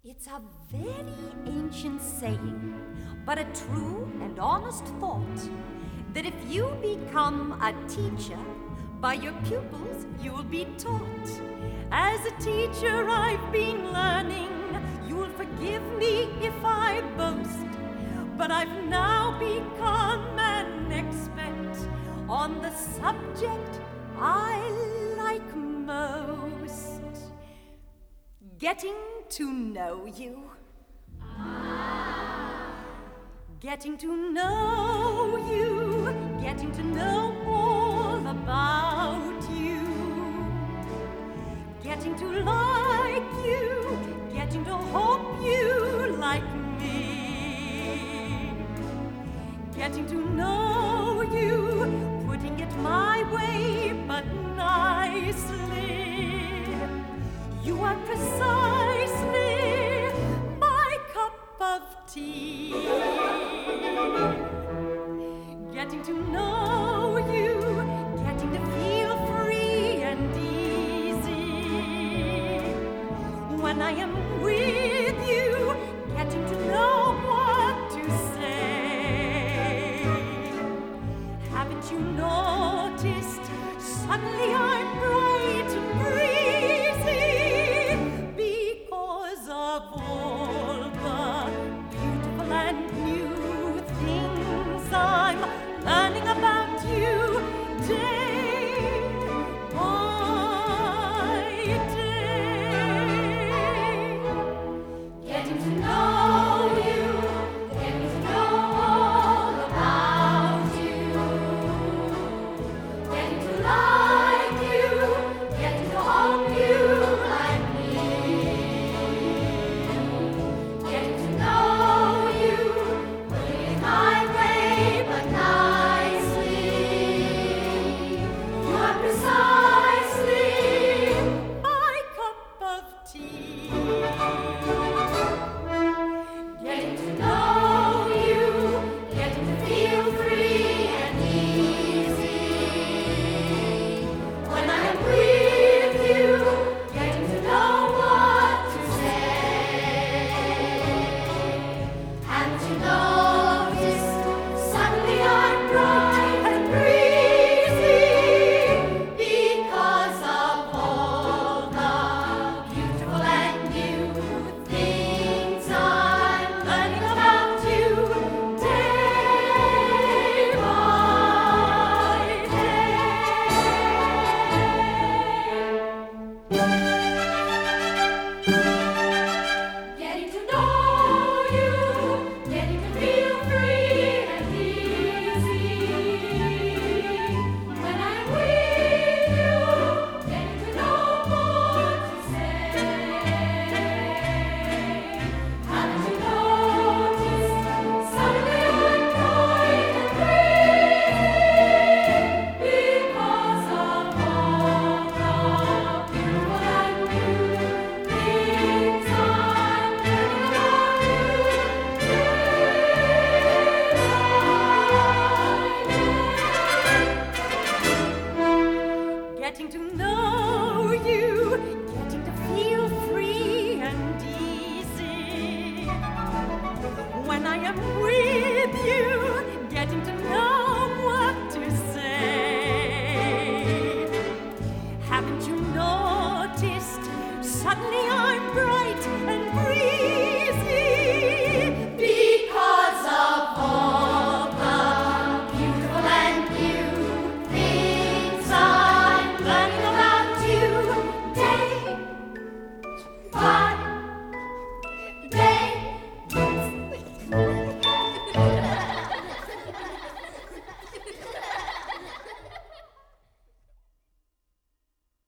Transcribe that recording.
It's a very ancient saying, but a true and honest thought, that if you become a teacher, by your pupils you'll be taught. As a teacher I've been learning, you'll forgive me if I boast, but I've now become an expert on the subject I like most. Getting to know you. Getting to know you. Getting to know all about you. Getting to like you. Getting to hope you like me. Getting to know you. Putting it my way, but nicely. You are precisely my cup of tea. Getting to know you, getting to feel free and easy. When I am with you, getting to know what to say. Haven't you noticed? Suddenly I'm bright and breezy because of all the beautiful and new things I'm learning about you day by day. Getting to know you, getting to know all about you. Getting to like you, getting to hope you like me. Getting to know you, putting it my way, but nicely. You are precisely my cup of tea. Getting to know you, getting to feel free and easy. When I am with you, getting to know what to say. Haven't you noticed? Suddenly I'm bright and breezy because of all the beautiful and new things I'm learning about you day by day. Getting to know you, getting to feel free and easy. When I'm with you, getting to know what to say. Haven't you noticed? Suddenly I'm bright and breezy because of all the beautiful and new things I'm learning about you day. Getting to know you, getting to feel free and easy. When I am with